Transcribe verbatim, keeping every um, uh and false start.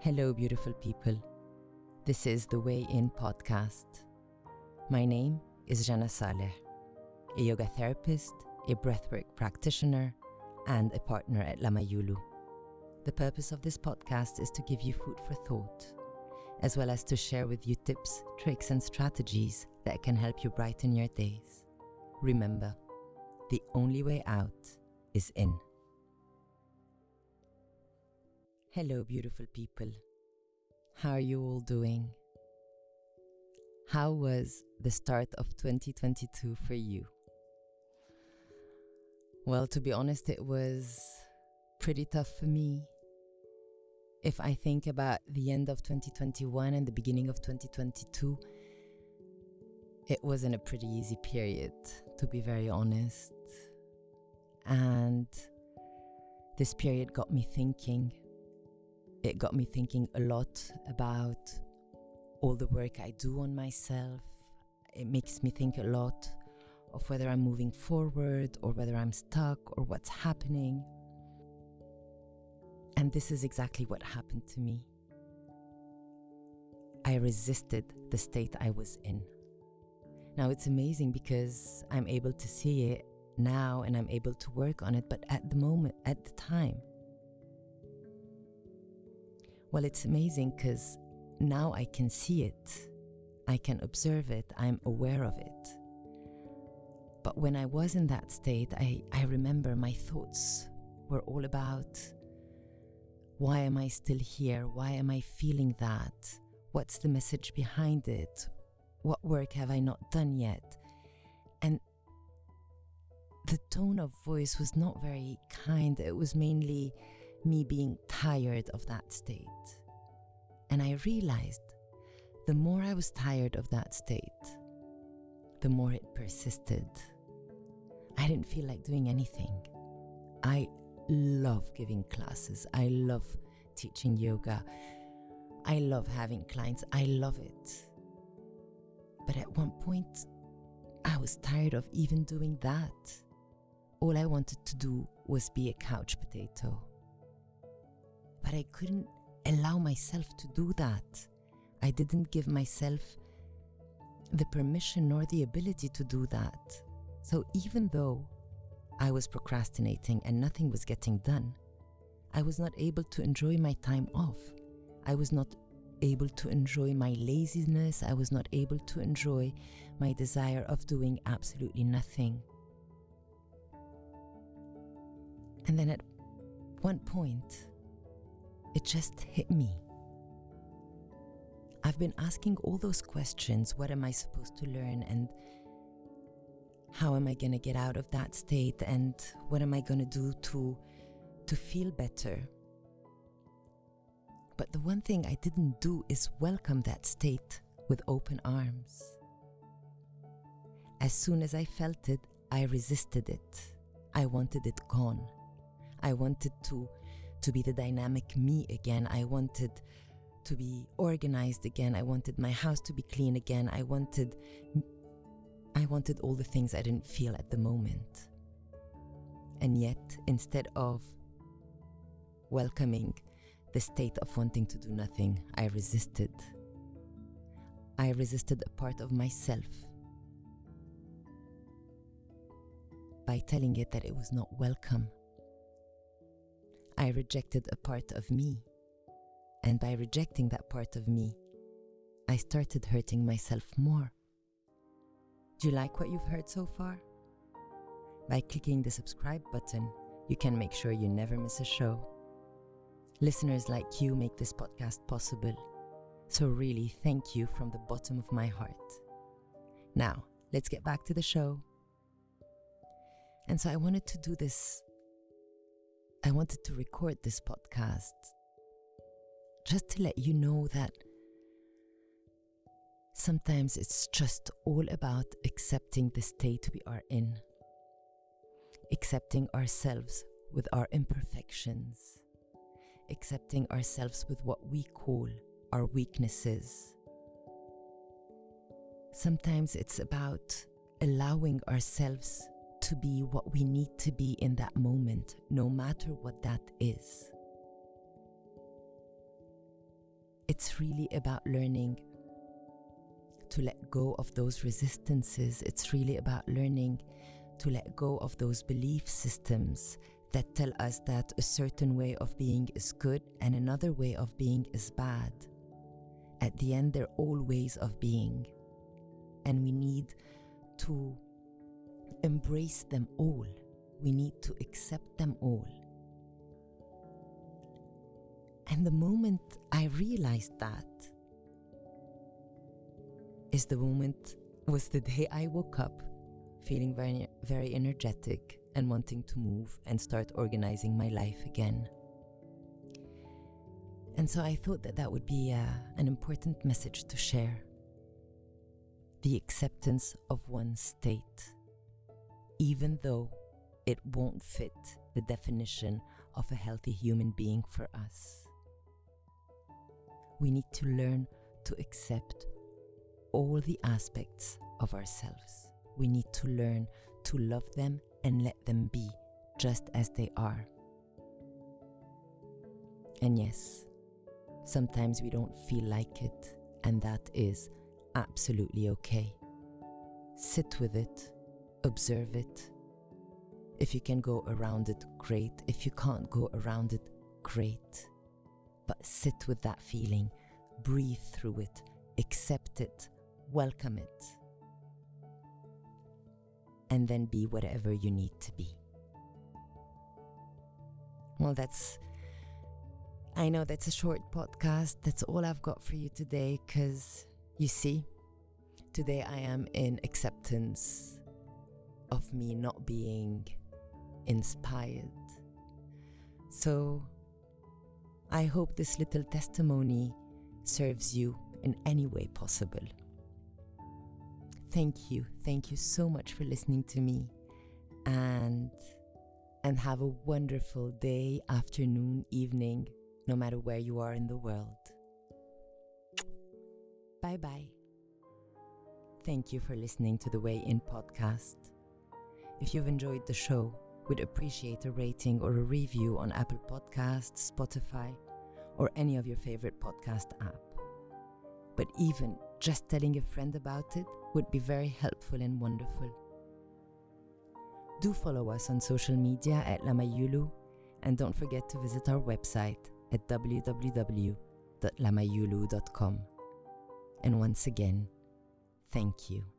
Hello, beautiful people. This is the Way In podcast. My name is Jana Saleh, a yoga therapist, a breathwork practitioner, and a partner at Lama Yulu. The purpose of this podcast is to give you food for thought, as well as to share with you tips, tricks, and strategies that can help you brighten your days. Remember, the only way out is in. Hello, beautiful people. How are you all doing? How was the start of twenty twenty-two for you? Well, to be honest, it was pretty tough for me. If I think about the end of twenty twenty-one and the beginning of twenty twenty-two, it wasn't a pretty easy period, to be very honest. And this period got me thinking. It got me thinking a lot about all the work I do on myself. It makes me think a lot of whether I'm moving forward or whether I'm stuck or what's happening. And this is exactly what happened to me. I resisted the state I was in. Now it's amazing because I'm able to see it now and I'm able to work on it, but at the moment, at the time, well, it's amazing because now I can see it. I can observe it. I'm aware of it. But when I was in that state, I, I remember my thoughts were all about, why am I still here? Why am I feeling that? What's the message behind it? What work have I not done yet? And the tone of voice was not very kind. It was mainly me being tired of that state. And I realized the more I was tired of that state, the more it persisted. I didn't feel like doing anything. I love giving classes. I love teaching yoga. I love having clients. I love it. But at one point, I was tired of even doing that. All I wanted to do was be a couch potato. But I couldn't allow myself to do that. I didn't give myself the permission nor the ability to do that. So even though I was procrastinating and nothing was getting done, I was not able to enjoy my time off. I was not able to enjoy my laziness. I was not able to enjoy my desire of doing absolutely nothing. And then at one point, it just hit me. I've been asking all those questions. What am I supposed to learn? And how am I going to get out of that state? And what am I going to do to, to feel better? But the one thing I didn't do is welcome that state with open arms. As soon as I felt it, I resisted it. I wanted it gone. I wanted to to be the dynamic me again. I wanted to be organized again. I wanted my house to be clean again. I wanted I wanted all the things I didn't feel at the moment. And yet, instead of welcoming the state of wanting to do nothing, I resisted. I resisted a part of myself by telling it that it was not welcome. I rejected a part of me, and by rejecting that part of me, I started hurting myself more. Do you like what you've heard so far? By clicking the subscribe button, you can make sure you never miss a show. Listeners like you make this podcast possible, so really thank you from the bottom of my heart. Now, let's get back to the show. And so I wanted to do this I wanted to record this podcast just to let you know that sometimes it's just all about accepting the state we are in, accepting ourselves with our imperfections, accepting ourselves with what we call our weaknesses. Sometimes it's about allowing ourselves to be what we need to be in that moment, no matter what that is. it's really about learning to let go of those resistances. It's really about learning to let go of those belief systems that tell us that a certain way of being is good and another way of being is bad. At the end, they're all ways of being, and we need to embrace them all. We need to accept them all. And the moment I realized that is the moment, was the day I woke up feeling very, very energetic and wanting to move and start organizing my life again. And so I thought that that would be uh, an important message to share. The acceptance of one's state, even though it won't fit the definition of a healthy human being for us. We need to learn to accept all the aspects of ourselves. We need to learn to love them and let them be just as they are. And yes, sometimes we don't feel like it, and that is absolutely okay. Sit with it, observe it. If you can go around it, great. If you can't go around it, great. But sit with that feeling, breathe through it, accept it, welcome it, and then be whatever you need to be. Well, that's, I know that's a short podcast. That's all I've got for you today, because you see, today I am in acceptance of me not being inspired. So I hope this little testimony serves you in any way possible. Thank you. Thank you so much for listening to me, and and have a wonderful day, afternoon, evening, no matter where you are in the world. Bye bye. Thank you for listening to the Way In podcast. If you've enjoyed the show, we'd appreciate a rating or a review on Apple Podcasts, Spotify, or any of your favorite podcast app. But even just telling a friend about it would be very helpful and wonderful. Do follow us on social media at Lamayulu, and don't forget to visit our website at w w w dot lamayulu dot com. And once again, thank you.